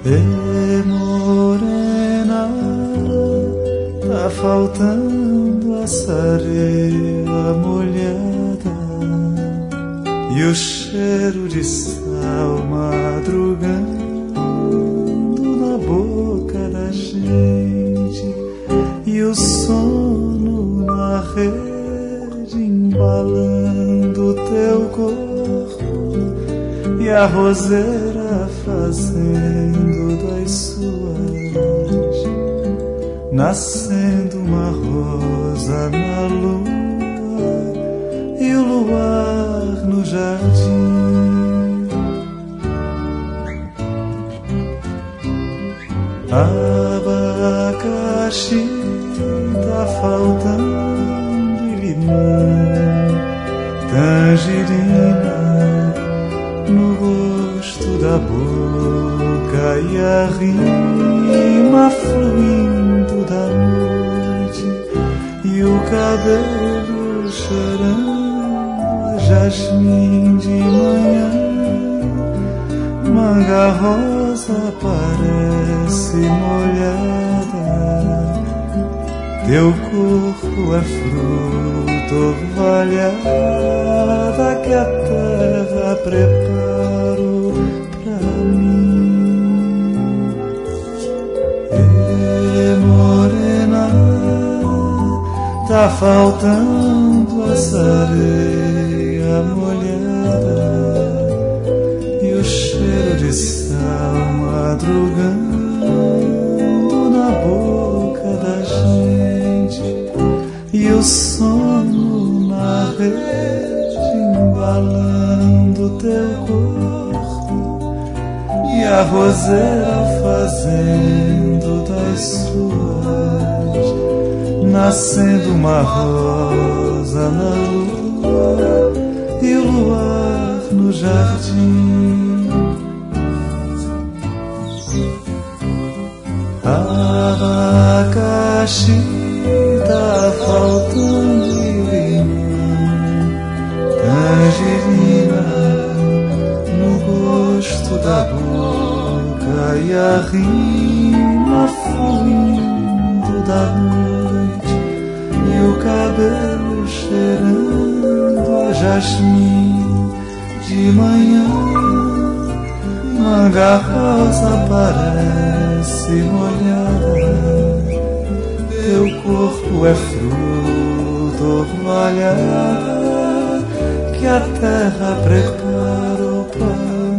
Morena, tá faltando essa areia molhada e o cheiro de sal madrugando na boca da gente e o sono na rede embalando teu corpo e a roseira fazendo das suas, nascendo uma rosa na lua e o luar no jardim. Abacaxi tá faltando e limão, tangerina no gosto da boca e a rima fluindo da noite e o cabelo cheirando a jasmim de manhã. Manga rosa parece molhada, teu corpo é fruta orvalhada que a terra preparou pra mim. Morena, tá faltando essa areia molhada e o cheiro de sal madrugando na boca da gente e o sono na rede embalando teu corpo e a roseira fazendo das suas, nascendo uma rosa na lua e o luar no jardim. Abacaxi tá faltando limão, tangerina no gosto da boca e a rima fluindo da noite e o cabelo cheirando a jasmim de manhã. Manga rosa parece molhada, teu corpo é fruta orvalhada que a terra preparou para